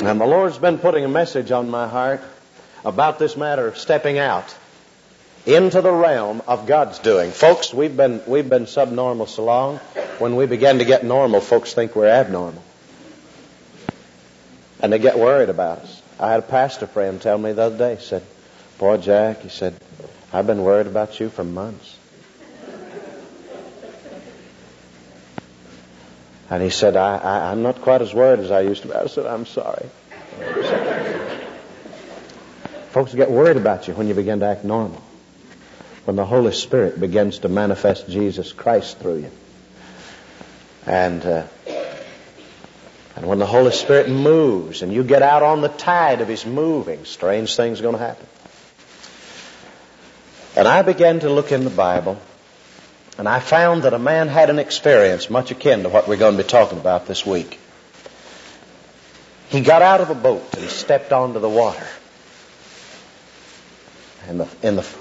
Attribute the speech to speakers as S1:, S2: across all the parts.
S1: And the Lord's been putting a message on my heart about this matter of stepping out into the realm of God's doing. Folks, we've been subnormal so long. When we begin to get normal, folks think we're abnormal. And they get worried about us. I had a pastor friend tell me the other day, he said, "Boy, Jack," he said, "I've been worried about you for months." And he said, I'm not quite as worried as I used to be. I said, "I'm sorry." Folks get worried about you when you begin to act normal. When the Holy Spirit begins to manifest Jesus Christ through you. And when the Holy Spirit moves and you get out on the tide of His moving, strange things are going to happen. And I began to look in the Bible, and I found that a man had an experience much akin to what we're going to be talking about this week. He got out of a boat and stepped onto the water. In the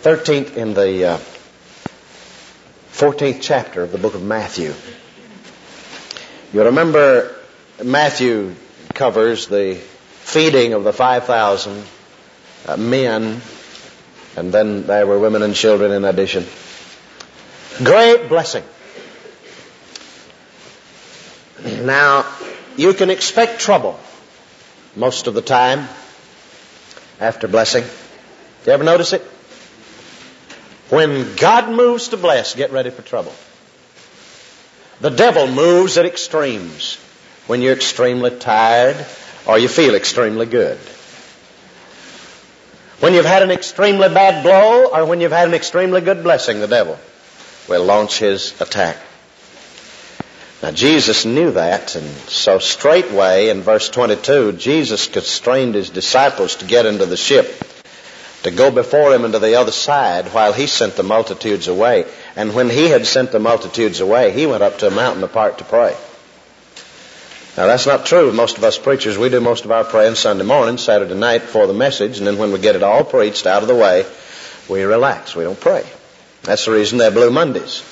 S1: 14th chapter of the book of Matthew. You remember Matthew covers the feeding of the 5,000 men, and then there were women and children in addition. Great blessing. Now, you can expect trouble most of the time after blessing. You ever notice it? When God moves to bless, get ready for trouble. The devil moves at extremes. When you're extremely tired or you feel extremely good. When you've had an extremely bad blow or when you've had an extremely good blessing, the devil will launch his attack. Now, Jesus knew that, and so straightway in verse 22, Jesus constrained His disciples to get into the ship, to go before Him into the other side while He sent the multitudes away. And when He had sent the multitudes away, He went up to a mountain apart to pray. Now, that's not true of most of us preachers. We do most of our praying Sunday morning, Saturday night before the message, and then when we get it all preached out of the way, we relax. We don't pray. That's the reason they're Blue Mondays.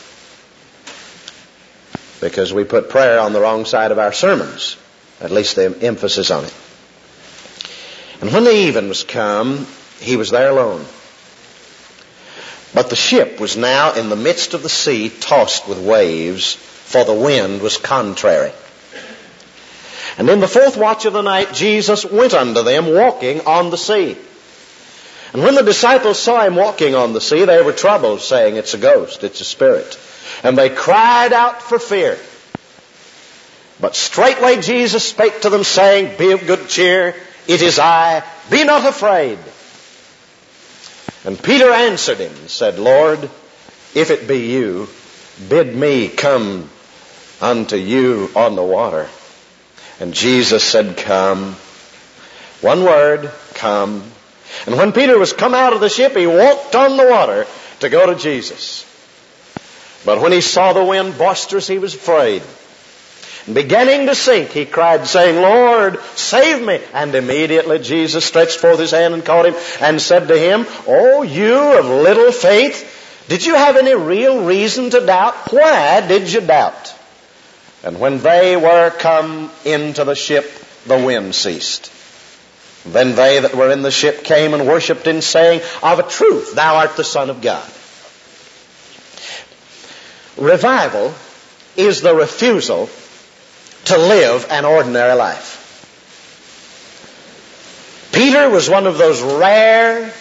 S1: Because we put prayer on the wrong side of our sermons. At least the emphasis on it. And when the even was come, He was there alone. But the ship was now in the midst of the sea, tossed with waves, for the wind was contrary. And in the fourth watch of the night, Jesus went unto them, walking on the sea. And when the disciples saw Him walking on the sea, they were troubled, saying, "It's a ghost, it's a spirit." And they cried out for fear. But straightway Jesus spake to them, saying, "Be of good cheer, it is I, be not afraid." And Peter answered Him and said, "Lord, if it be You, bid me come unto You on the water." And Jesus said, "Come." One word, come. And when Peter was come out of the ship, he walked on the water to go to Jesus. But when he saw the wind boisterous, he was afraid. And beginning to sink, he cried, saying, "Lord, save me." And immediately Jesus stretched forth His hand and caught him and said to him, "O you of little faith, did you have any real reason to doubt? Why did you doubt?" And when they were come into the ship, the wind ceased. Then they that were in the ship came and worshipped Him, saying, "Of a truth, Thou art the Son of God." Revival is the refusal to live an ordinary life. Peter was one of those rare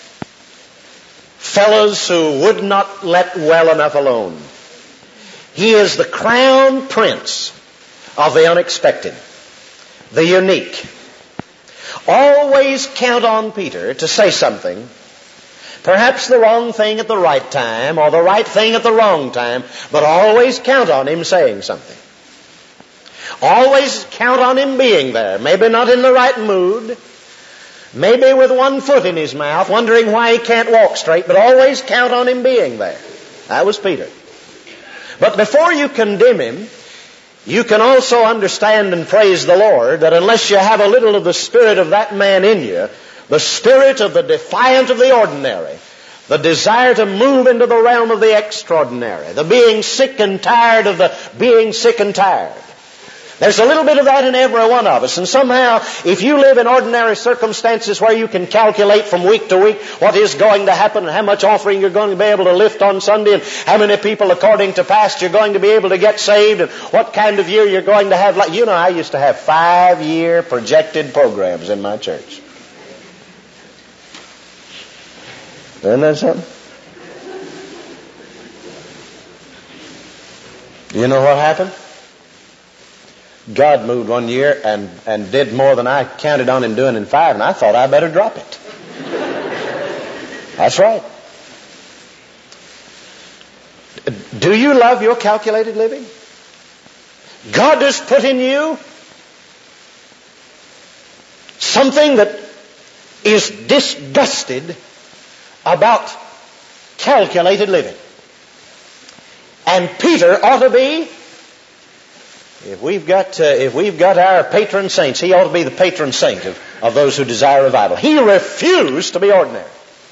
S1: fellows who would not let well enough alone. He is the crown prince of the unexpected, the unique. Always count on Peter to say something, perhaps the wrong thing at the right time or the right thing at the wrong time, but always count on him saying something. Always count on him being there, maybe not in the right mood, maybe with one foot in his mouth, wondering why he can't walk straight, but always count on him being there. That was Peter. But before you condemn him, you can also understand and praise the Lord that unless you have a little of the spirit of that man in you, the spirit of the defiant of the ordinary, the desire to move into the realm of the extraordinary, the being sick and tired of the being sick and tired, There's a little bit of that in every one of us. And somehow, if you live in ordinary circumstances where you can calculate from week to week what is going to happen and how much offering you're going to be able to lift on Sunday and how many people according to past you're going to be able to get saved and what kind of year you're going to have. You know, I used to have 5-year projected programs in my church. Isn't that something? You know what happened? God moved one year and did more than I counted on him doing in 5, and I thought I better drop it. That's right. Do you love your calculated living? God has put in you something that is disgusted about calculated living. And Peter ought to be, if we've got our patron saints, he ought to be the patron saint of those who desire revival. He refused to be ordinary.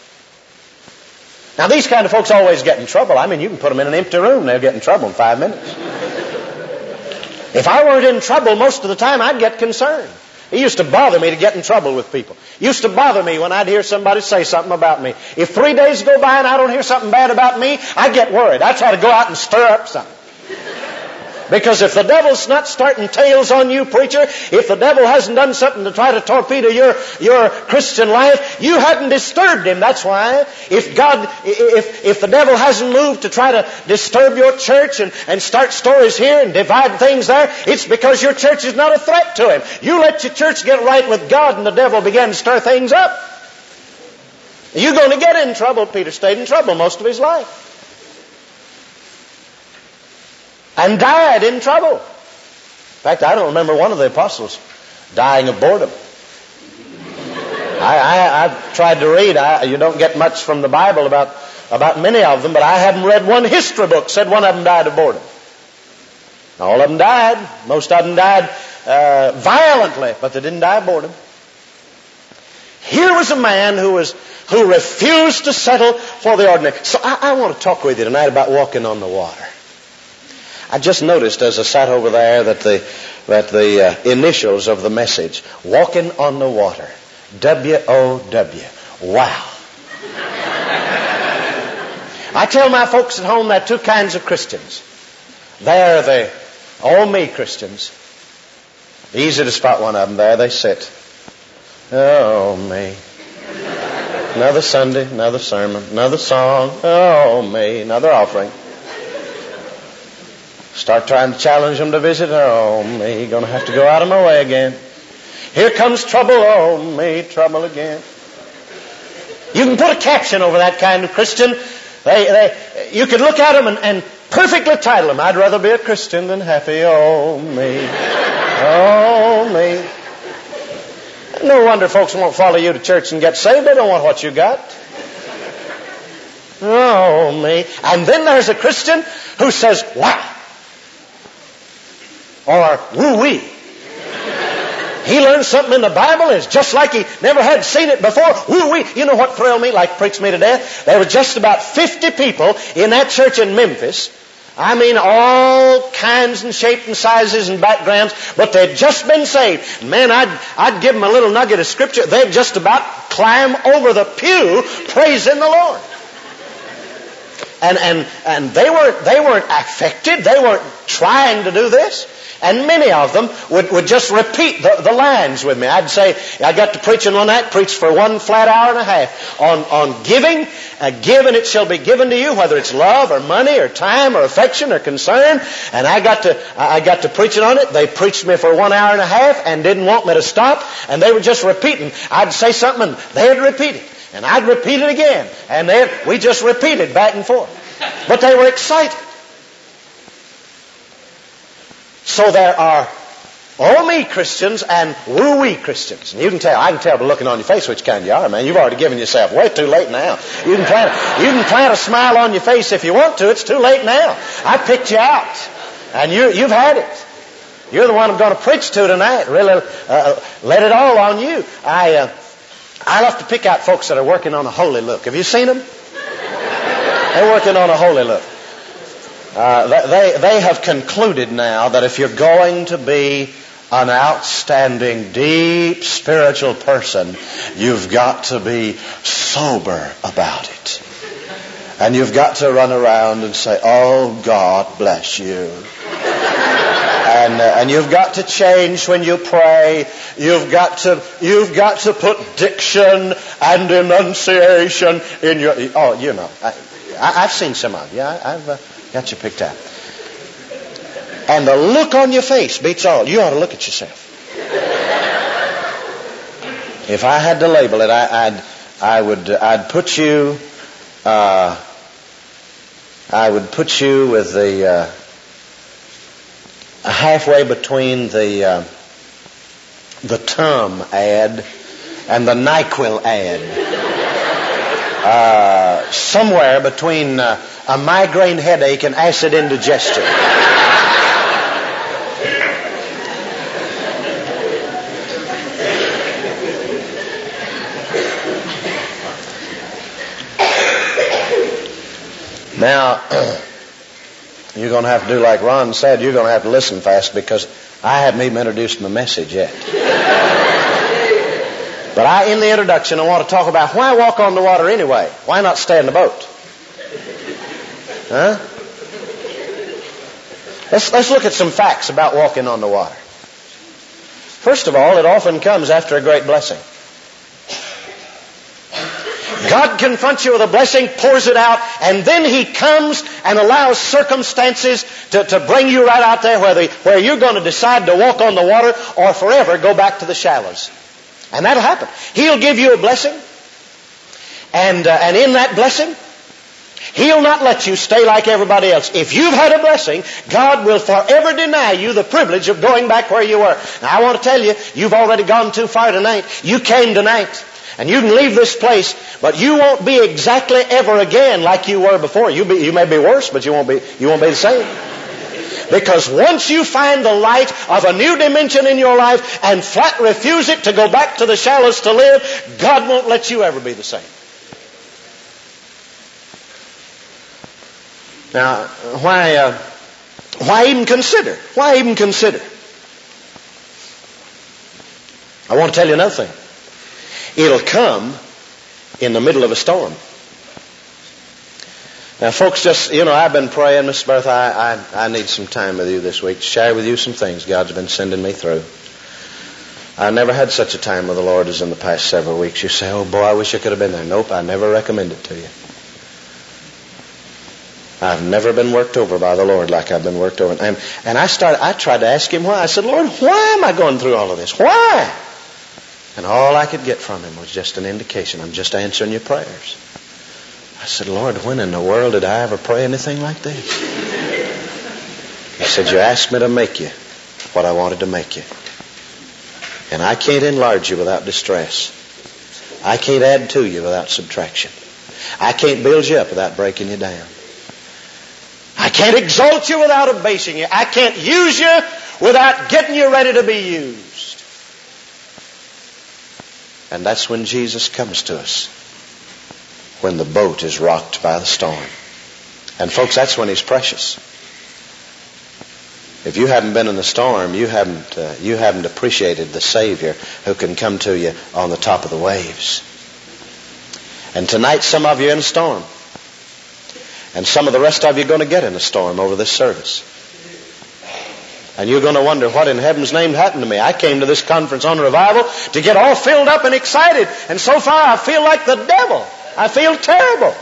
S1: Now these kind of folks always get in trouble. I mean, you can put them in an empty room, they'll get in trouble in 5 minutes. If I weren't in trouble most of the time, I'd get concerned. It used to bother me to get in trouble with people. It used to bother me when I'd hear somebody say something about me. If 3 days go by and I don't hear something bad about me, I get worried. I try to go out and stir up something. Because if the devil's not starting tales on you, preacher, if the devil hasn't done something to try to torpedo your Christian life, you hadn't disturbed him. That's why. If the devil hasn't moved to try to disturb your church and start stories here and divide things there, it's because your church is not a threat to him. You let your church get right with God and the devil begin to stir things up. You're going to get in trouble. Peter stayed in trouble most of his life. And died in trouble. In fact, I don't remember one of the apostles dying of boredom. I've tried to read. You don't get much from the Bible about many of them, but I haven't read one history book said one of them died of boredom. All of them died. Most of them died violently, but they didn't die of boredom. Here was a man who refused to settle for the ordinary. So I want to talk with you tonight about walking on the water. I just noticed as I sat over there that the initials of the message, walking on the water, W-O-W. Wow. I tell my folks at home there are two kinds of Christians. They're the oh me Christians. Easy to spot one of them. There they sit. Oh me. Another Sunday, another sermon, another song. Oh me, another offering. Start trying to challenge them to visit. Oh, me, you're going to have to go out of my way again. Here comes trouble. Oh, me, trouble again. You can put a caption over that kind of Christian. You could look at them and perfectly title them, I'd rather be a Christian than happy. Oh, me. Oh, me. No wonder folks won't follow you to church and get saved. They don't want what you got. Oh, me. And then there's a Christian who says, wow. Or woo-wee. He learned something in the Bible and it's just like he never had seen it before. Woo-wee. You know what thrilled me, like preached me to death? There were just about 50 people in that church in Memphis. I mean, all kinds and shapes and sizes and backgrounds, but they'd just been saved. Man, I'd give them a little nugget of scripture. They'd just about climb over the pew praising the Lord. And they weren't affected. They weren't trying to do this. And many of them would just repeat the lines with me. I'd say, I got to preaching one night, preached for 1 flat hour and a half on giving. Give and it shall be given to you, whether it's love or money or time or affection or concern. And I got to preaching on it. They preached me for 1 hour and a half and didn't want me to stop. And they were just repeating. I'd say something and they'd repeat it. And I'd repeat it again. And we just repeated back and forth. But they were excited. So there are oh-me Christians and woo-wee Christians. And I can tell by looking on your face which kind you are, man. You've already given yourself way too late now. You can plant a smile on your face if you want to. It's too late now. I picked you out. And you've had it. You're the one I'm going to preach to tonight. Really, let it all on you. I love to pick out folks that are working on a holy look. Have you seen them? They're working on a holy look. They have concluded now that if you're going to be an outstanding, deep spiritual person, you've got to be sober about it. And you've got to run around and say, "Oh, God bless you." And you've got to change when you pray. You've got to put diction and enunciation in your. Oh, you know, I've seen some of you. I've got you picked out. And the look on your face beats all. You ought to look at yourself. If I had to label it, I'd put you. I would put you with the halfway between the Tum ad and the NyQuil ad. Somewhere between a migraine headache and acid indigestion. Now, you're going to have to do like Ron said. You're going to have to listen fast because I haven't even introduced my message yet. But in the introduction, I want to talk about why walk on the water anyway. Why not stay in the boat? Huh? Let's look at some facts about walking on the water. First of all, it often comes after a great blessing. God confronts you with a blessing, pours it out, and then He comes and allows circumstances to bring you right out there where you're going to decide to walk on the water or forever go back to the shallows. And that'll happen. He'll give you a blessing, and in that blessing, He'll not let you stay like everybody else. If you've had a blessing, God will forever deny you the privilege of going back where you were. Now, I want to tell you, you've already gone too far tonight. You came tonight. And you can leave this place, but you won't be exactly ever again like you were before. You may be worse, but you won't be the same. Because once you find the light of a new dimension in your life and flat refuse it to go back to the shallows to live, God won't let you ever be the same. Now, why even consider? Why even consider? I want to tell you another thing. It'll come in the middle of a storm. Now, folks, I've been praying, Miss Bertha, I need some time with you this week to share with you some things God's been sending me through. I never had such a time with the Lord as in the past several weeks. You say, "Oh, boy, I wish I could have been there." Nope, I never recommend it to you. I've never been worked over by the Lord like I've been worked over. And I tried to ask Him why. I said, "Lord, why am I going through all of this? Why?" And all I could get from Him was just an indication. I'm just answering your prayers. I said, "Lord, when in the world did I ever pray anything like this?" He said, "You asked me to make you what I wanted to make you. And I can't enlarge you without distress. I can't add to you without subtraction. I can't build you up without breaking you down. I can't exalt you without abasing you. I can't use you without getting you ready to be used." And that's when Jesus comes to us, when the boat is rocked by the storm. And folks, that's when He's precious. If you haven't been in the storm, you haven't appreciated the Savior who can come to you on the top of the waves. And tonight, some of you are in a storm. And some of the rest of you are going to get in a storm over this service. And you're going to wonder, what in heaven's name happened to me? I came to this conference on revival to get all filled up and excited. And so far I feel like the devil. I feel terrible.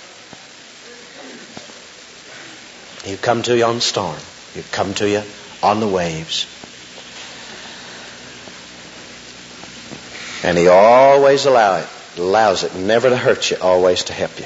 S1: He'll come to you on the storm. He'll come to you on the waves. And He always allows it never to hurt you, always to help you.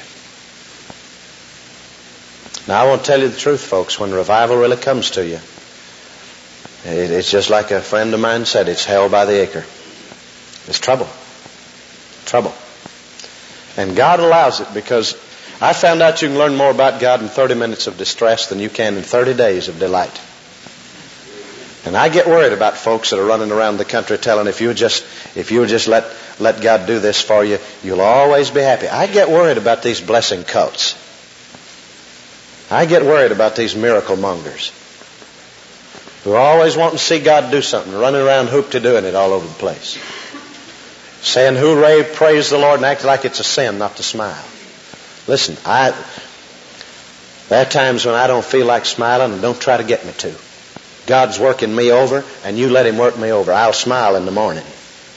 S1: Now, I want to tell you the truth, folks. When revival really comes to you, it's just like a friend of mine said, it's hell by the acre. It's trouble. Trouble. And God allows it because I found out you can learn more about God in 30 minutes of distress than you can in 30 days of delight. And I get worried about folks that are running around the country telling if you would just let God do this for you, you'll always be happy. I get worried about these blessing cults. I get worried about these miracle mongers who are always wanting to see God do something, running around hoop-to-doing it all over the place. Saying hooray, praise the Lord, and acting like it's a sin not to smile. Listen, there are times when I don't feel like smiling, and don't try to get me to. God's working me over, and you let Him work me over. I'll smile in the morning.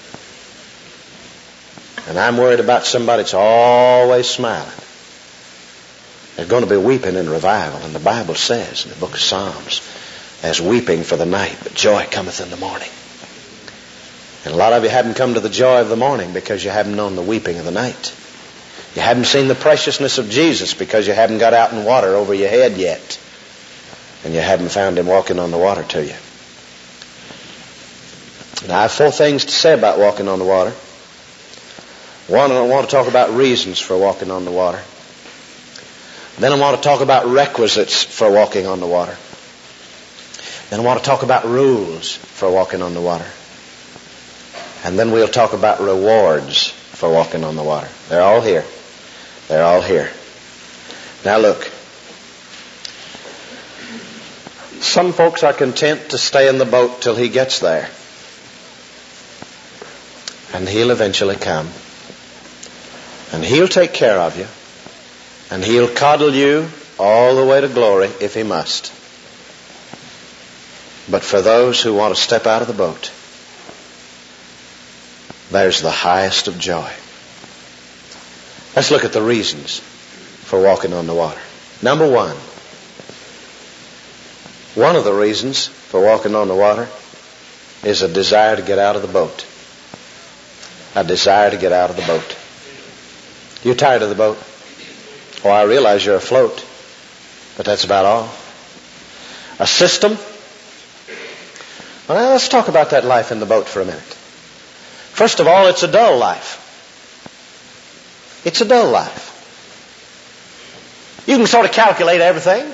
S1: And I'm worried about somebody that's always smiling. There's going to be weeping in revival, and the Bible says in the book of Psalms, there's weeping for the night, but joy cometh in the morning. And a lot of you haven't come to the joy of the morning because you haven't known the weeping of the night. You haven't seen the preciousness of Jesus because you haven't got out in water over your head yet. And you haven't found Him walking on the water to you. Now, I have 4 things to say about walking on the water. One, I want to talk about reasons for walking on the water. Then I want to talk about requisites for walking on the water. Then I want to talk about rules for walking on the water. And then we'll talk about rewards for walking on the water. They're all here. They're all here. Now look. Some folks are content to stay in the boat till He gets there. And He'll eventually come. And He'll take care of you. And He'll coddle you all the way to glory if He must. But for those who want to step out of the boat, there's the highest of joy. Let's look at the reasons for walking on the water. Number 1. One of the reasons for walking on the water is a desire to get out of the boat. A desire to get out of the boat. You're tired of the boat? Oh, I realize you're afloat, but that's about all. A system? Well, let's talk about that life in the boat for a minute. First of all, it's a dull life. It's a dull life. You can sort of calculate everything.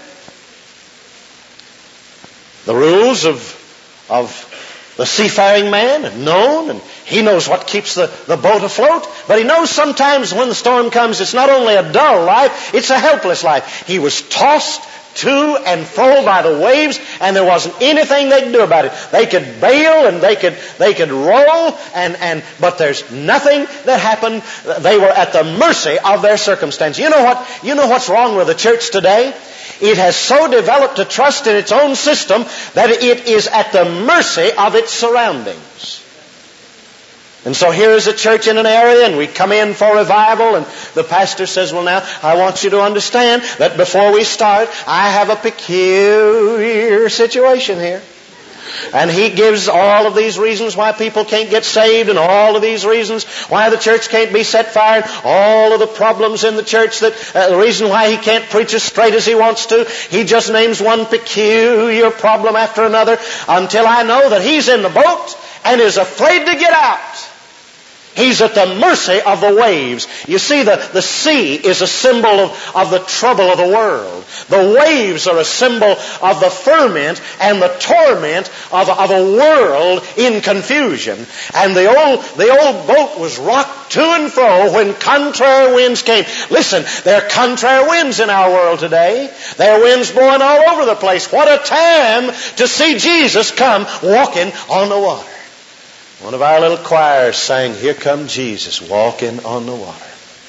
S1: The rules of the seafaring man are known, and he knows what keeps the boat afloat. But he knows sometimes when the storm comes, it's not only a dull life, it's a helpless life. He was tossed to and fro by the waves, and there wasn't anything they could do about it. They could bail and they could roll, but there's nothing that happened. They were at the mercy of their circumstance. You know what's wrong with the church today? It has so developed a trust in its own system that it is at the mercy of its surroundings. And so here is a church in an area, and we come in for revival, and the pastor says, well, now, I want you to understand that before we start, I have a peculiar situation here. And he gives all of these reasons why people can't get saved, and all of these reasons why the church can't be set fire, all of the problems in the church, that the reason why he can't preach as straight as he wants to. He just names one peculiar problem after another until I know that he's in the boat and is afraid to get out. He's at the mercy of the waves. You see, the sea is a symbol of the trouble of the world. The waves are a symbol of the ferment and the torment of a world in confusion. And the old boat was rocked to and fro when contrary winds came. Listen, there are contrary winds in our world today. There are winds blowing all over the place. What a time to see Jesus come walking on the water. One of our little choirs sang, "Here come Jesus walking on the water."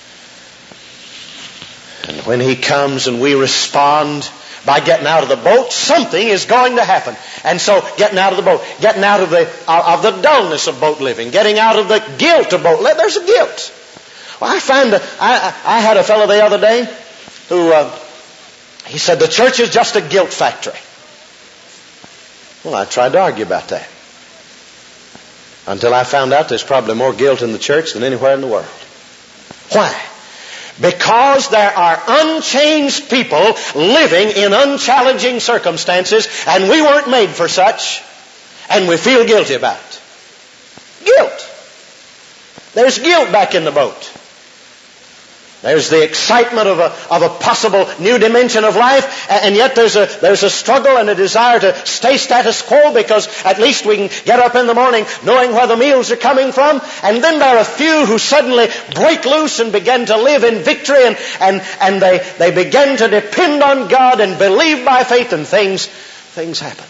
S1: And when He comes and we respond by getting out of the boat, something is going to happen. And so getting out of the boat, getting out of the dullness of boat living, getting out of the guilt of boat living. There's a guilt. Well, I had a fellow the other day who he said the church is just a guilt factory. Well, I tried to argue about that, until I found out there's probably more guilt in the church than anywhere in the world. Why? Because there are unchanged people living in unchallenging circumstances, and we weren't made for such, and we feel guilty about it. Guilt. There's guilt back in the boat. There's the excitement of a possible new dimension of life, and yet there's a struggle and a desire to stay status quo, because at least we can get up in the morning knowing where the meals are coming from. And then there are a few who suddenly break loose and begin to live in victory, and they begin to depend on God and believe by faith, and things happen.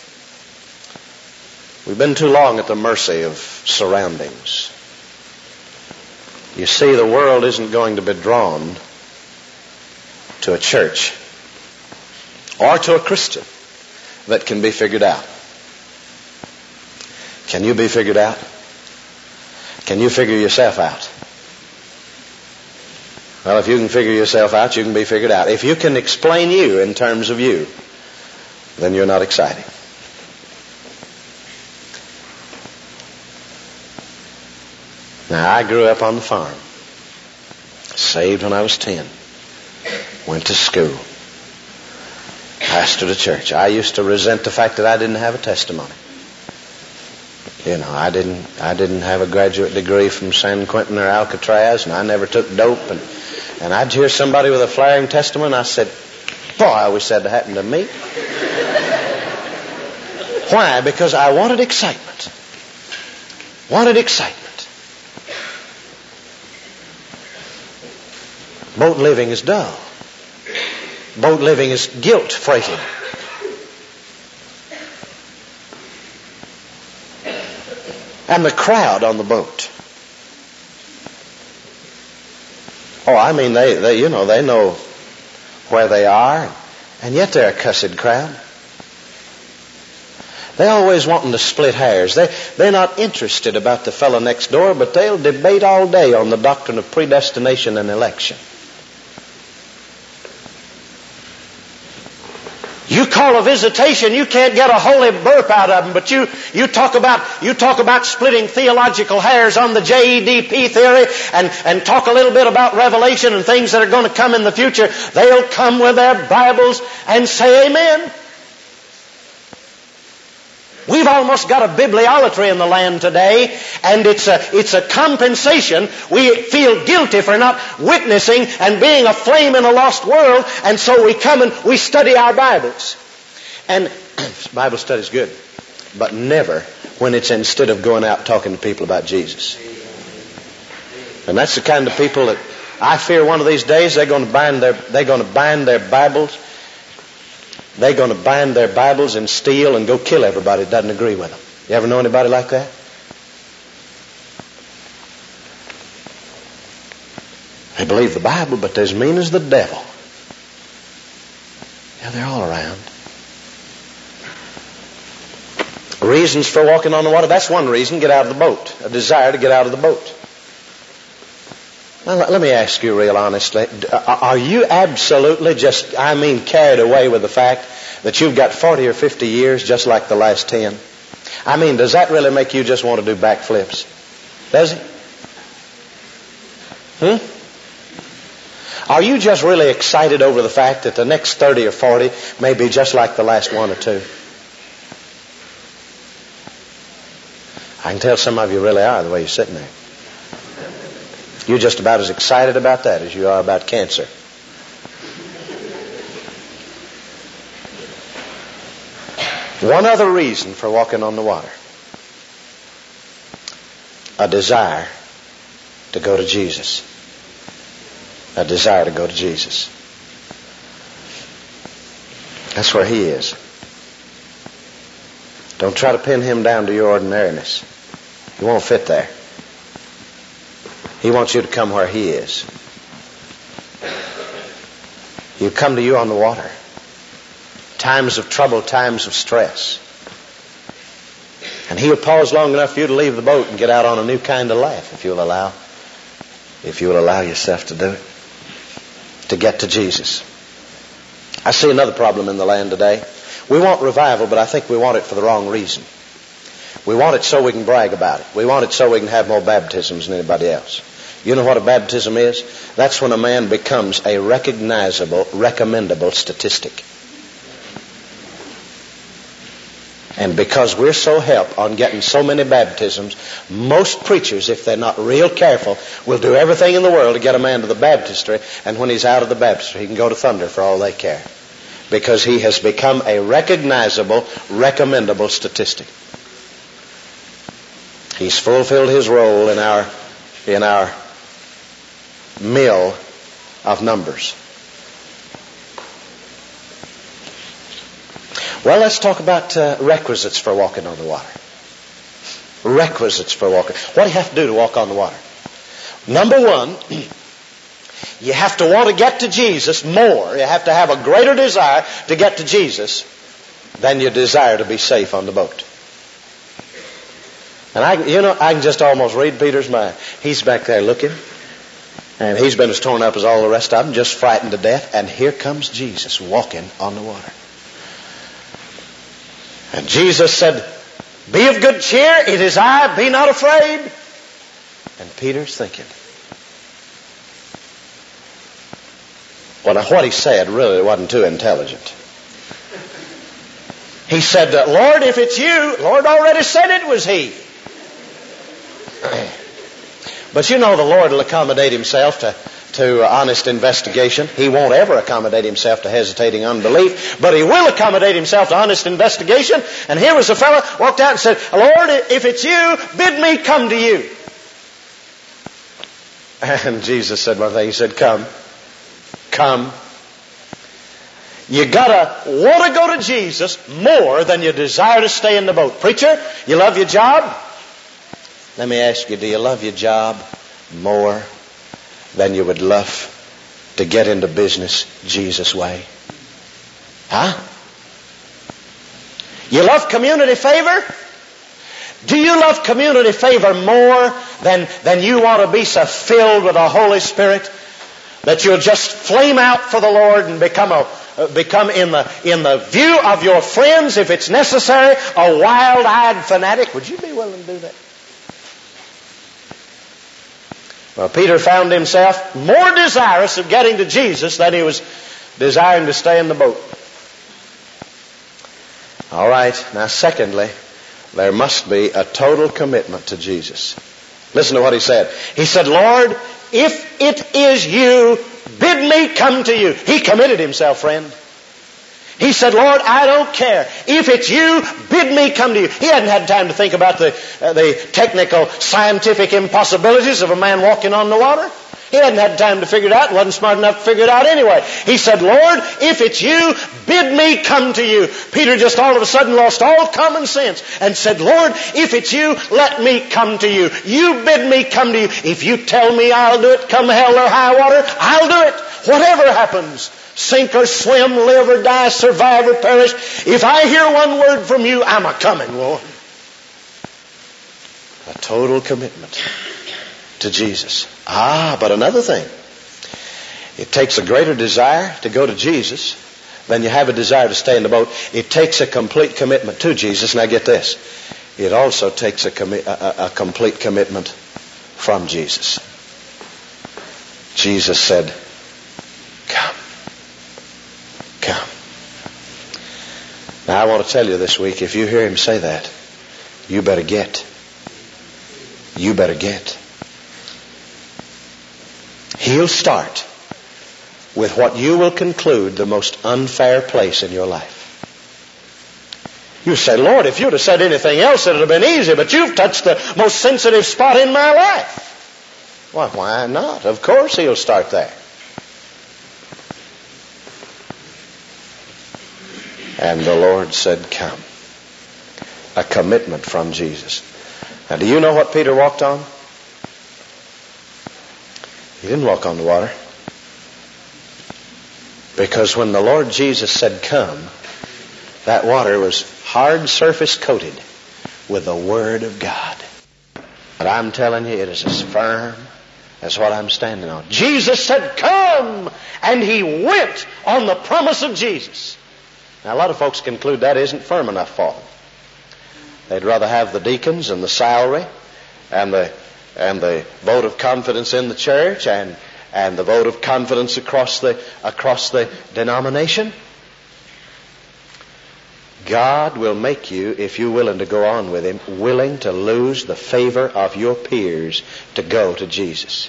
S1: We've been too long at the mercy of surroundings. You see, the world isn't going to be drawn to a church or to a Christian that can be figured out. Can you be figured out? Can you figure yourself out? Well, if you can figure yourself out, you can be figured out. If you can explain you in terms of you, then you're not exciting. Now, I grew up on the farm. Saved when I was 10. Went to school. Pastored a church. I used to resent the fact that I didn't have a testimony. You know, I didn't have a graduate degree from San Quentin or Alcatraz, and I never took dope. And I'd hear somebody with a flaring testimony, and I said, boy, I wish that had happened to me. Why? Because I wanted excitement. Wanted excitement. Boat living is dull. Boat living is guilt-freighted. And the crowd on the boat. Oh, I mean, they know where they are, and yet they're a cussed crowd. They're always wanting to split hairs. They're not interested about the fellow next door, but they'll debate all day on the doctrine of predestination and election. You call a visitation, you can't get a holy burp out of them, but you talk about splitting theological hairs on the JEDP theory and talk a little bit about Revelation and things that are going to come in the future. They'll come with their Bibles and say amen. We've almost got a bibliolatry in the land today, and it's a compensation. We feel guilty for not witnessing and being a flame in a lost world, and so we come and we study our Bibles. And Bible study's good, but never when it's instead of going out talking to people about Jesus. And that's the kind of people that I fear one of these days they're going to bind their Bibles. They're going to bind their Bibles in steel and go kill everybody that doesn't agree with them. You ever know anybody like that? They believe the Bible, but they're as mean as the devil. Yeah, they're all around. Reasons for walking on the water. That's one reason. Get out of the boat. A desire to get out of the boat. Now, let me ask you real honestly, are you absolutely carried away with the fact that you've got 40 or 50 years just like the last 10? I mean, does that really make you just want to do backflips? Does it? Are you just really excited over the fact that the next 30 or 40 may be just like the last one or two? I can tell some of you really are the way you're sitting there. You're just about as excited about that as you are about cancer. One other reason for walking on the water. A desire to go to Jesus. A desire to go to Jesus. That's where He is. Don't try to pin Him down to your ordinariness. He won't fit there. He wants you to come where He is. He'll come to you on the water. Times of trouble, times of stress. And He'll pause long enough for you to leave the boat and get out on a new kind of life if you'll allow yourself to do it. To get to Jesus. I see another problem in the land today. We want revival, but I think we want it for the wrong reason. We want it so we can brag about it. We want it so we can have more baptisms than anybody else. You know what a baptism is? That's when a man becomes a recognizable, recommendable statistic. And because we're so hep on getting so many baptisms, most preachers, if they're not real careful, will do everything in the world to get a man to the baptistry, and when he's out of the baptistry, he can go to thunder for all they care. Because he has become a recognizable, recommendable statistic. He's fulfilled his role in our mill of numbers. Well, let's talk about requisites for walking on the water. Requisites for walking. What do you have to do to walk on the water? Number one, you have to want to get to Jesus more. You have to have a greater desire to get to Jesus than you desire to be safe on the boat. And I can just almost read Peter's mind. He's back there looking, and he's been as torn up as all the rest of them, just frightened to death. And here comes Jesus walking on the water. And Jesus said, "Be of good cheer, it is I, be not afraid." And Peter's thinking, well, now what he said really wasn't too intelligent. He said, "Lord, if it's you," Lord already said it was he. But you know the Lord will accommodate himself to honest investigation. He won't ever accommodate himself to hesitating unbelief, but he will accommodate himself to honest investigation. And here was a fellow walked out and said, "Lord, if it's you, bid me come to you." And Jesus said one thing. He said, "Come. Come." You gotta want to go to Jesus more than you desire to stay in the boat. Preacher, you love your job? Let me ask you, do you love your job more than you would love to get into business Jesus' way? Huh? You love community favor? Do you love community favor more than you want to be so filled with the Holy Spirit that you'll just flame out for the Lord and become in the view of your friends, if it's necessary, a wild-eyed fanatic? Would you be willing to do that? Well, Peter found himself more desirous of getting to Jesus than he was desiring to stay in the boat. All right. Now, secondly, there must be a total commitment to Jesus. Listen to what he said. He said, "Lord, if it is you, bid me come to you." He committed himself, friend. He said, "Lord, I don't care. If it's you, bid me come to you." He hadn't had time to think about the technical, scientific impossibilities of a man walking on the water. He hadn't had time to figure it out. Wasn't smart enough to figure it out anyway. He said, "Lord, if it's you, bid me come to you." Peter just all of a sudden lost all common sense and said, "Lord, if it's you, let me come to you. You bid me come to you. If you tell me I'll do it, come hell or high water, I'll do it. Whatever happens. Sink or swim, live or die, survive or perish. If I hear one word from you, I'm a-coming, Lord." A total commitment to Jesus. But another thing. It takes a greater desire to go to Jesus than you have a desire to stay in the boat. It takes a complete commitment to Jesus. Now get this. It also takes a complete commitment from Jesus. Jesus said, "Come. Come." Now I want to tell you this week, if you hear him say that, you better get. You better get. He'll start with what you will conclude the most unfair place in your life. You say, "Lord, if you'd have said anything else, it would have been easy, but you've touched the most sensitive spot in my life." Well, why not? Of course he'll start there. And the Lord said, "Come." A commitment from Jesus. Now, do you know what Peter walked on? He didn't walk on the water. Because when the Lord Jesus said, "Come," that water was hard surface coated with the Word of God. But I'm telling you, it is as firm as what I'm standing on. Jesus said, "Come," and he went on the promise of Jesus. Now, a lot of folks conclude that isn't firm enough for them. They'd rather have the deacons and the salary and the vote of confidence in the church and the vote of confidence across the denomination. God will make you, if you're willing to go on with Him, willing to lose the favor of your peers to go to Jesus.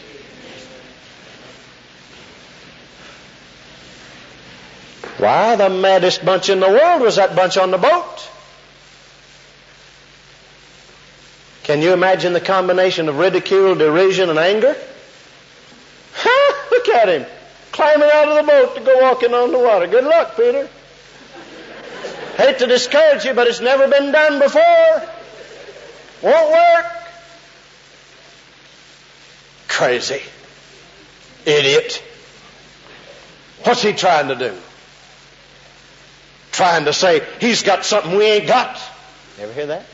S1: Why, the maddest bunch in the world was that bunch on the boat. Can you imagine the combination of ridicule, derision, and anger? Ha! Look at him, climbing out of the boat to go walking on the water. Good luck, Peter. Hate to discourage you, but it's never been done before. Won't work. Crazy. Idiot. What's he trying to do? Trying to say he's got something we ain't got. You ever hear that?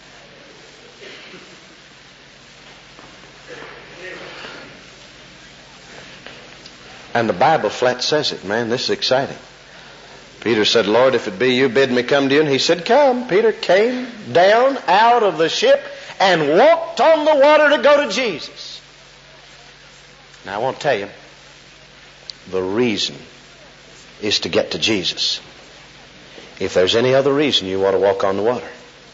S1: And the Bible flat says it, man. This is exciting. Peter said, Lord, if it be you, bid me come to you. And he said, come. Peter came down out of the ship and walked on the water to go to Jesus. Now, I want to tell you, the reason is to get to Jesus. If there's any other reason you want to walk on the water,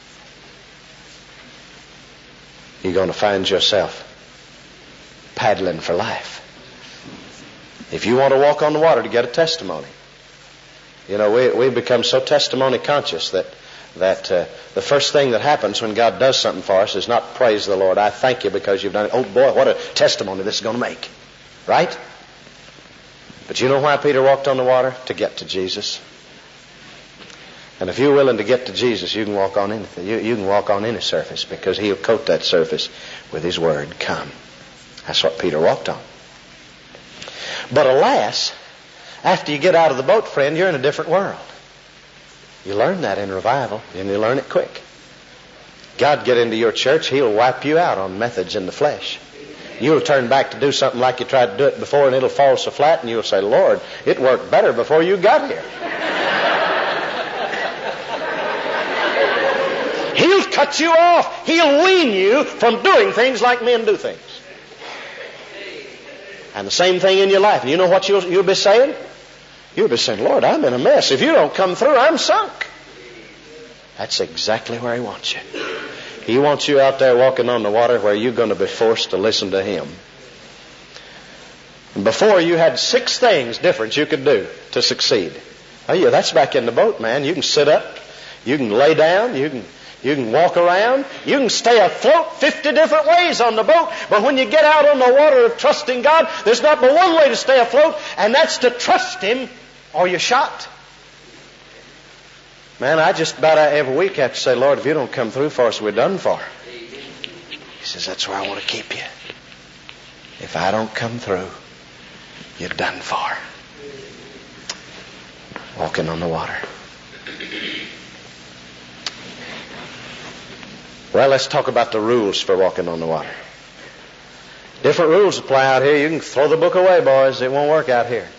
S1: you're going to find yourself paddling for life. If you want to walk on the water to get a testimony, you know, we've become so testimony conscious that the first thing that happens when God does something for us is not praise the Lord, I thank you because you've done it. Oh boy, what a testimony this is going to make. Right? But you know why Peter walked on the water? To get to Jesus. And if you're willing to get to Jesus, you can walk on anything. You can walk on any surface because He'll coat that surface with His word, come. That's what Peter walked on. But alas, after you get out of the boat, friend, you're in a different world. You learn that in revival, and you learn it quick. God get into your church, He'll wipe you out on methods in the flesh. You'll turn back to do something like you tried to do it before, and it'll fall so flat, and you'll say, Lord, it worked better before you got here. He'll cut you off. He'll wean you from doing things like men do things. And the same thing in your life. And you know what you'll be saying? You'll be saying, Lord, I'm in a mess. If you don't come through, I'm sunk. That's exactly where He wants you. He wants you out there walking on the water where you're going to be forced to listen to Him. And before, you had 6 things different you could do to succeed. Oh yeah, that's back in the boat, man. You can sit up. You can lay down. You can walk around. You can stay afloat 50 different ways on the boat. But when you get out on the water of trusting God, there's not but one way to stay afloat, and that's to trust Him or you're shot. Man, I just about every week have to say, Lord, if you don't come through for us, we're done for. He says, that's where I want to keep you. If I don't come through, you're done for. Walking on the water. Well, let's talk about the rules for walking on the water. Different rules apply out here. You can throw the book away, boys. It won't work out here.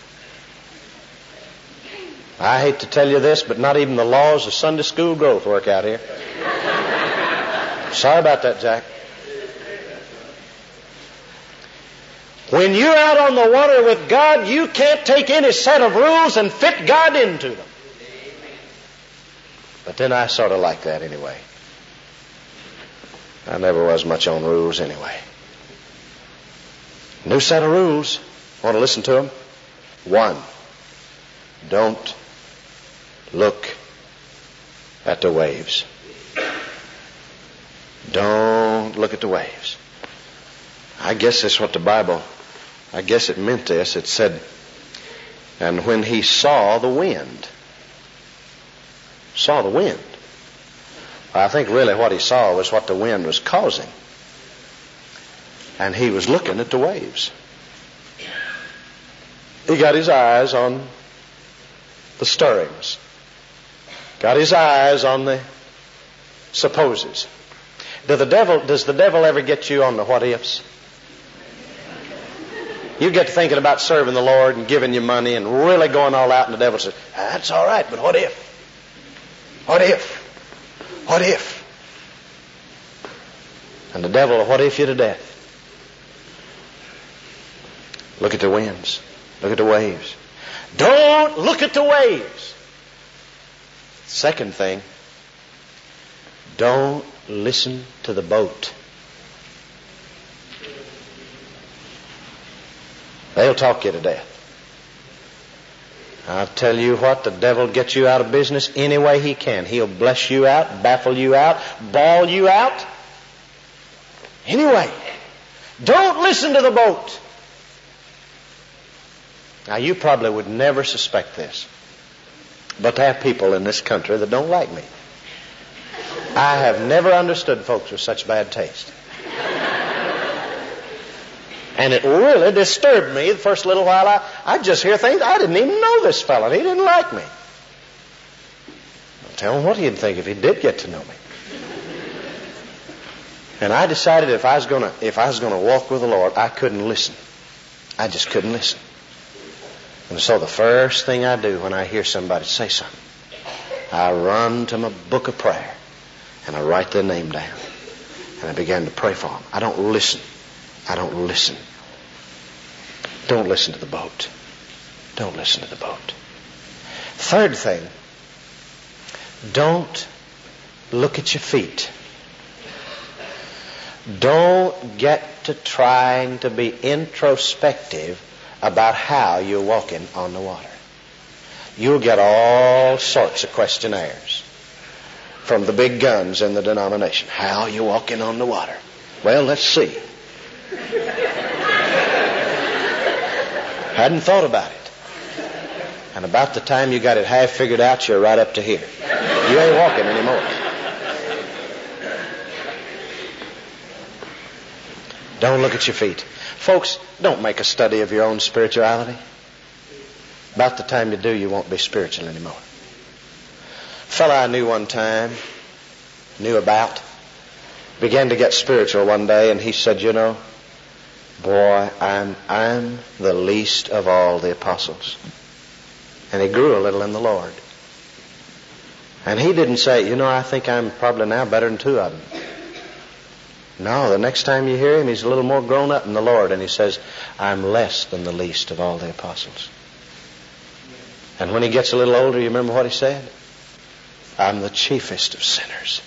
S1: I hate to tell you this, but not even the laws of Sunday school growth work out here. Sorry about that, Jack. When you're out on the water with God, you can't take any set of rules and fit God into them. But then I sort of like that anyway. I never was much on rules anyway. New set of rules. Want to listen to them? 1, don't look at the waves. Don't look at the waves. I guess that's what the Bible, I guess it meant this. It said, and when he saw the wind. Saw the wind. I think really what he saw was what the wind was causing. And he was looking at the waves. He got his eyes on the stirrings. Got his eyes on the supposes. Does the devil ever get you on the what ifs? You get to thinking about serving the Lord and giving you money and really going all out, and the devil says, that's all right, but what if? What if? What if? And the devil will what if you to death. Look at the winds. Look at the waves. Don't look at the waves. Second thing, don't listen to the boat. They'll talk you to death. I'll tell you what, the devil gets you out of business any way he can. He'll bless you out, baffle you out, bawl you out. Anyway, don't listen to the boat. Now, you probably would never suspect this, but there are people in this country that don't like me. I have never understood folks with such bad taste. And it really disturbed me the first little while. I'd just hear things. I didn't even know this fellow. He didn't like me. I'll tell him what he'd think if he did get to know me. And I decided if I was going to walk with the Lord, I couldn't listen. I just couldn't listen. And so the first thing I do when I hear somebody say something, I run to my book of prayer and I write their name down. And I began to pray for them. I don't listen. I don't listen. Don't listen to the boat. Don't listen to the boat. Third thing, don't look at your feet. Don't get to trying to be introspective about how you're walking on the water. You'll get all sorts of questionnaires from the big guns in the denomination. How are you walking on the water? Well, let's see. Hadn't thought about it. And about the time you got it half figured out, you're right up to here. You ain't walking anymore. Don't look at your feet. Folks, don't make a study of your own spirituality. About the time you do, you won't be spiritual anymore. A fella I knew one time, began to get spiritual one day, and he said, you know, boy, I'm the least of all the apostles. And he grew a little in the Lord. And he didn't say, you know, I think I'm probably now better than two of them. No, the next time you hear him, he's a little more grown up in the Lord, and he says, I'm less than the least of all the apostles. And when he gets a little older, you remember what he said? I'm the chiefest of sinners.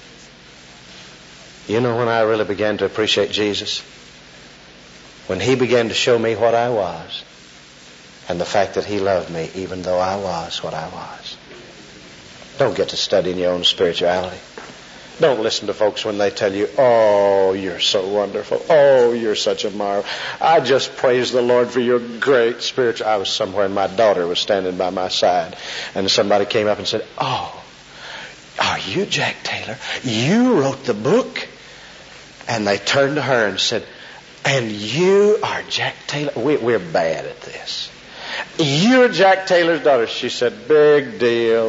S1: You know when I really began to appreciate Jesus? When he began to show me what I was, and the fact that he loved me even though I was what I was. Don't get to studying your own spirituality. Don't listen to folks when they tell you, oh, you're so wonderful. Oh, you're such a marvel. I just praise the Lord for your great spiritual. I was somewhere and my daughter was standing by my side. And somebody came up and said, oh, are you Jack Taylor? You wrote the book? And they turned to her and said, and you are Jack Taylor? We're bad at this. You're Jack Taylor's daughter. She said, big deal.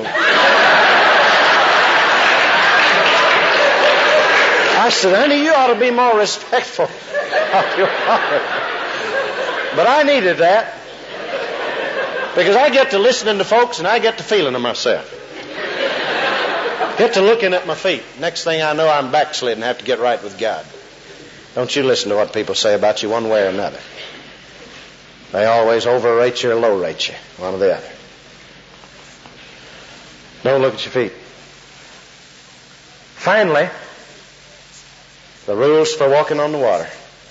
S1: I said, honey, you ought to be more respectful of your father. But I needed that. Because I get to listening to folks and I get to feeling them myself. Get to looking at my feet. Next thing I know, I'm backslidden and have to get right with God. Don't you listen to what people say about you one way or another. They always overrate you or low rate you, one or the other. Don't look at your feet. Finally, the rules for walking on the water.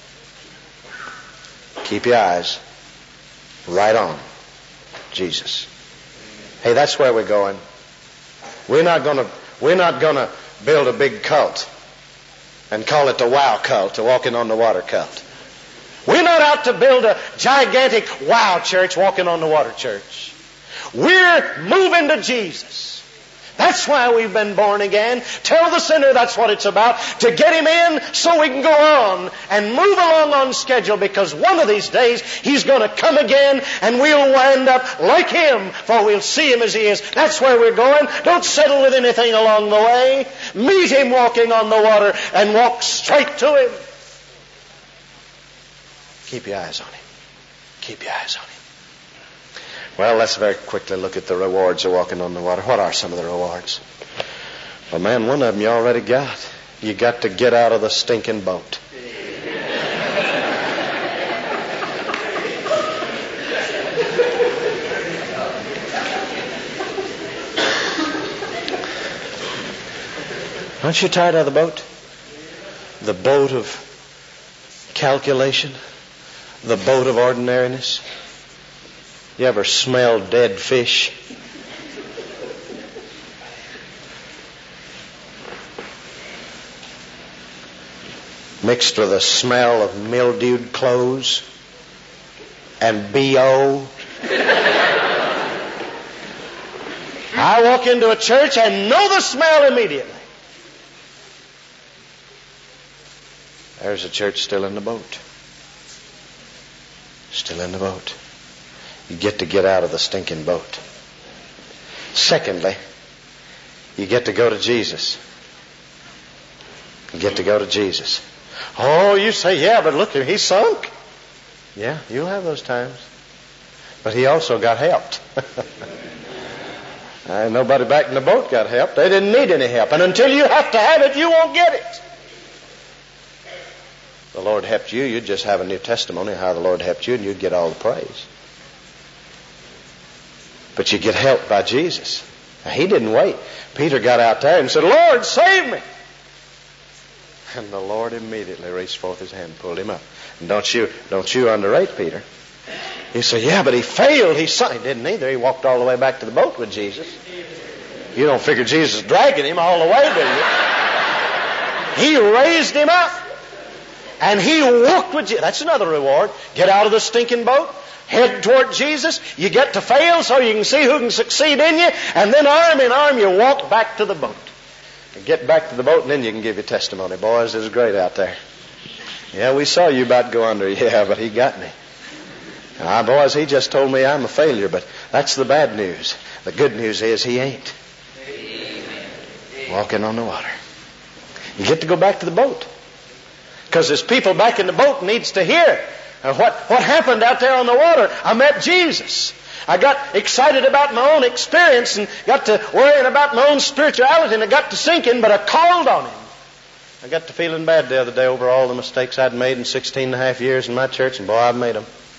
S1: Keep your eyes right on Jesus. Hey, that's where we're going. We're not going to build a big cult and call it the wow cult, the walking on the water cult. We're not out to build a gigantic wow church, walking on the water church. We're moving to Jesus. That's why we've been born again. Tell the sinner that's what it's about. To get him in so we can go on and move along on schedule, because one of these days he's going to come again and we'll wind up like him, for we'll see him as he is. That's where we're going. Don't settle with anything along the way. Meet him walking on the water and walk straight to him. Keep your eyes on him. Keep your eyes on him. Well, let's very quickly look at the rewards of walking on the water. What are some of the rewards? Well, man, one of them you already got. You got to get out of the stinking boat. Aren't you tired of the boat? The boat of calculation, the boat of ordinariness. You ever smell dead fish? Mixed with the smell of mildewed clothes and B.O. I walk into a church and know the smell immediately. There's a church still in the boat. Still in the boat. You get to get out of the stinking boat. Secondly, you get to go to Jesus. You get to go to Jesus. Oh, you say, yeah, but look, he sunk. Yeah, you'll have those times. But he also got helped. Nobody back in the boat got help. They didn't need any help. And until you have to have it, you won't get it. The Lord helped you, you'd just have a new testimony of how the Lord helped you, and you'd get all the praise. But you get helped by Jesus. Now, he didn't wait. Peter got out there and said, Lord, save me. And the Lord immediately reached forth his hand and pulled him up. And don't you underrate Peter. You say, yeah, but he failed. He didn't either. He walked all the way back to the boat with Jesus. You don't figure Jesus dragging him all the way, do you? He raised him up. And he walked with Jesus. That's another reward. Get out of the stinking boat. Head toward Jesus. You get to fail so you can see who can succeed in you. And then arm in arm you walk back to the boat. And get back to the boat and then you can give your testimony. Boys, it was great out there. Yeah, we saw you about to go under. Yeah, but he got me. Boys, he just told me I'm a failure, but that's the bad news. The good news is he ain't. Walking on the water. You get to go back to the boat. Because there's people back in the boat needs to hear what happened out there on the water. I met Jesus. I got excited about my own experience and got to worrying about my own spirituality, and I got to sinking, but I called on him. I got to feeling bad the other day over all the mistakes I'd made in 16 and a half years in my church, and boy, I've made them.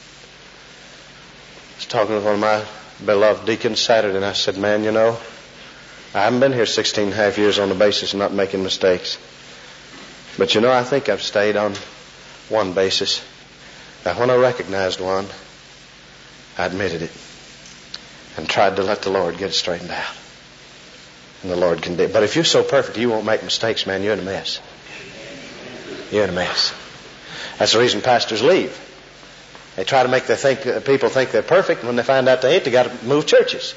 S1: I was talking with one of my beloved deacons Saturday, and I said, man, you know, I haven't been here 16 and a half years on the basis of not making mistakes. But you know, I think I've stayed on one basis. That when I recognized one, I admitted it and tried to let the Lord get it straightened out. And the Lord can do it. But if you're so perfect you won't make mistakes, man, you're in a mess. You're in a mess. That's the reason pastors leave. They try to make people think they're perfect, and when they find out they ain't, they got to move churches.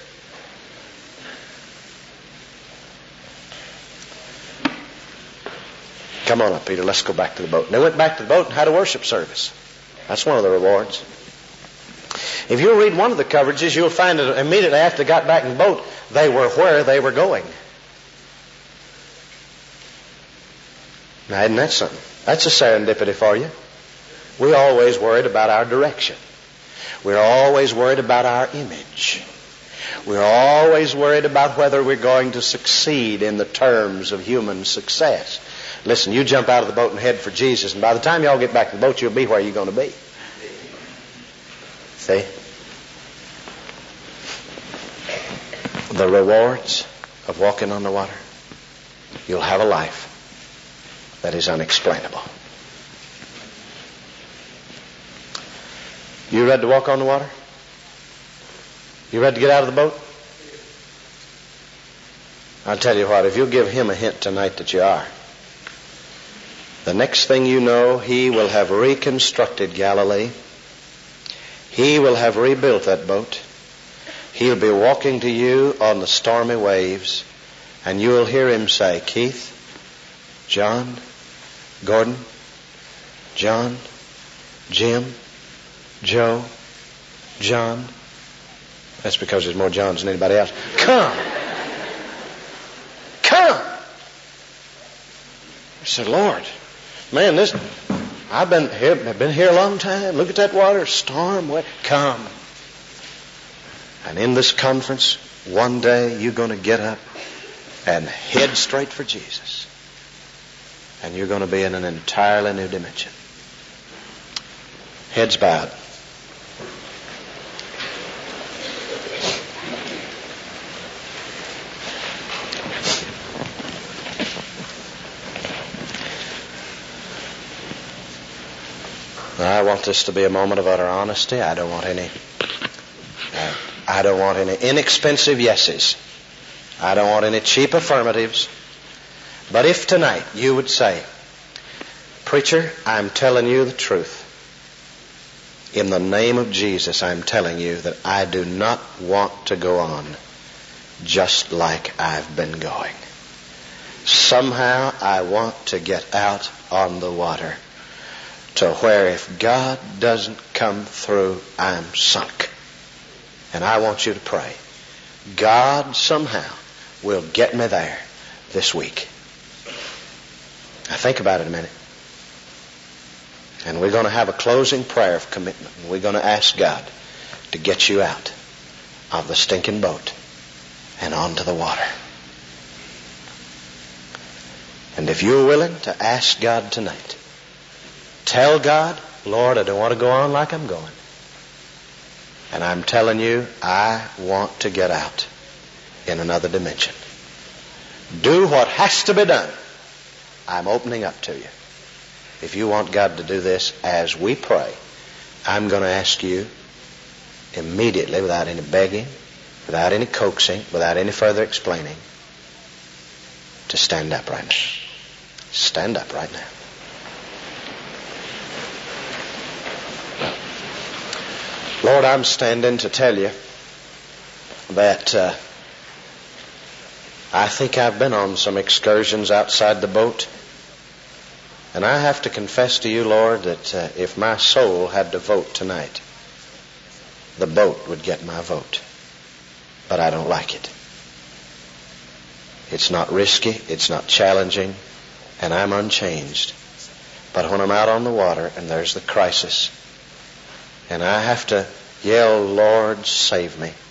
S1: Come on up, Peter. Let's go back to the boat. And they went back to the boat and had a worship service. That's one of the rewards. If you read one of the coverages, you'll find that immediately after they got back in the boat, they were where they were going. Now, isn't that something? That's a serendipity for you. We're always worried about our direction. We're always worried about our image. We're always worried about whether we're going to succeed in the terms of human success. Listen, you jump out of the boat and head for Jesus, and by the time y'all get back to the boat, you'll be where you're going to be. See? The rewards of walking on the water. You'll have a life that is unexplainable. You ready to walk on the water? You ready to get out of the boat? I'll tell you what, if you'll give him a hint tonight that you are, the next thing you know, he will have reconstructed Galilee. He will have rebuilt that boat. He'll be walking to you on the stormy waves, and you'll hear him say, Keith, John, Gordon, John, Jim, Joe, John. That's because there's more Johns than anybody else. Come. I said, Lord, man, I've been here a long time. Look at that water, storm, wet. Come. And in this conference, one day you're going to get up and head straight for Jesus. And you're going to be in an entirely new dimension. Heads bowed. I want this to be a moment of utter honesty. I don't want any inexpensive yeses. I don't want any cheap affirmatives. But if tonight you would say, preacher, I'm telling you the truth. In the name of Jesus, I'm telling you that I do not want to go on just like I've been going. Somehow I want to get out on the water to where if God doesn't come through, I'm sunk. And I want you to pray, God somehow will get me there this week. Now think about it a minute. And we're going to have a closing prayer of commitment. And we're going to ask God to get you out of the stinking boat and onto the water. And if you're willing to ask God tonight, tell God, Lord, I don't want to go on like I'm going. And I'm telling you, I want to get out in another dimension. Do what has to be done. I'm opening up to you. If you want God to do this as we pray, I'm going to ask you immediately, without any begging, without any coaxing, without any further explaining, to stand up right now. Stand up right now. Lord, I'm standing to tell you that I think I've been on some excursions outside the boat. And I have to confess to you, Lord, that if my soul had to vote tonight, the boat would get my vote. But I don't like it. It's not risky, it's not challenging, and I'm unchanged. But when I'm out on the water and there's the crisis, and I have to yell, Lord, save me,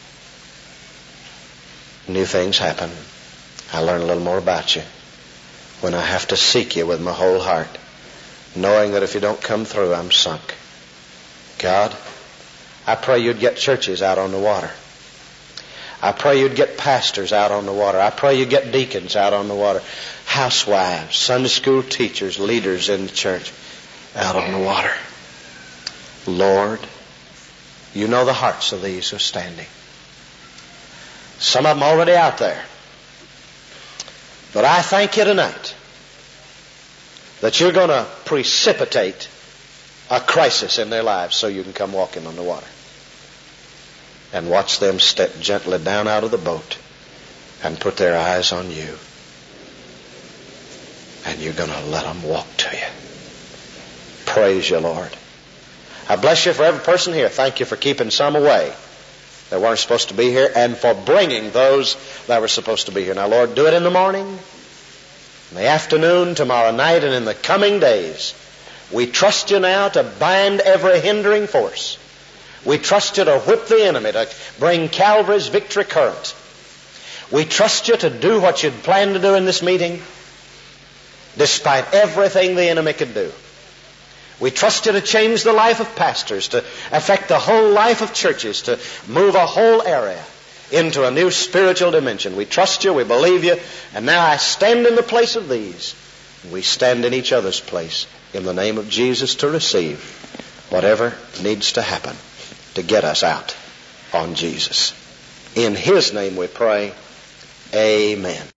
S1: new things happen. I learn a little more about you. When I have to seek you with my whole heart, knowing that if you don't come through, I'm sunk. God, I pray you'd get churches out on the water. I pray you'd get pastors out on the water. I pray you'd get deacons out on the water. Housewives, Sunday school teachers, leaders in the church out on the water. Lord, you know the hearts of these who are standing. Some of them already out there. But I thank you tonight that you're going to precipitate a crisis in their lives so you can come walking on the water. And watch them step gently down out of the boat and put their eyes on you. And you're going to let them walk to you. Praise you, Lord. I bless you for every person here. Thank you for keeping some away that weren't supposed to be here, and for bringing those that were supposed to be here. Now, Lord, do it in the morning, in the afternoon, tomorrow night, and in the coming days. We trust you now to bind every hindering force. We trust you to whip the enemy, to bring Calvary's victory current. We trust you to do what you'd planned to do in this meeting, despite everything the enemy could do. We trust you to change the life of pastors, to affect the whole life of churches, to move a whole area into a new spiritual dimension. We trust you, we believe you, and now I stand in the place of these. We stand in each other's place in the name of Jesus to receive whatever needs to happen to get us out on Jesus. In His name we pray. Amen.